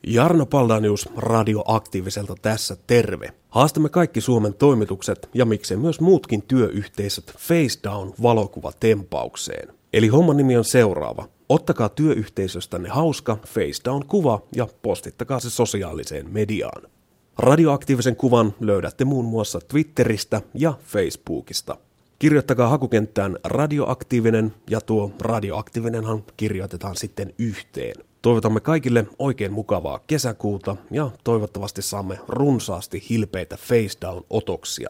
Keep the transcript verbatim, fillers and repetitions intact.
Jarno Paldanius Radioaktiiviselta tässä terve. Haastamme kaikki Suomen toimitukset ja miksei myös muutkin työyhteisöt Facedown-valokuvatempaukseen. Eli homman nimi on seuraava. Ottakaa työyhteisöstänne hauska Facedown-kuva ja postittakaa se sosiaaliseen mediaan. Radioaktiivisen kuvan löydätte muun muassa Twitteristä ja Facebookista. Kirjoittakaa hakukenttään radioaktiivinen ja tuo radioaktiivinenhan kirjoitetaan sitten yhteen. Toivotamme kaikille oikein mukavaa kesäkuuta ja toivottavasti saamme runsaasti hilpeitä Facedown-otoksia.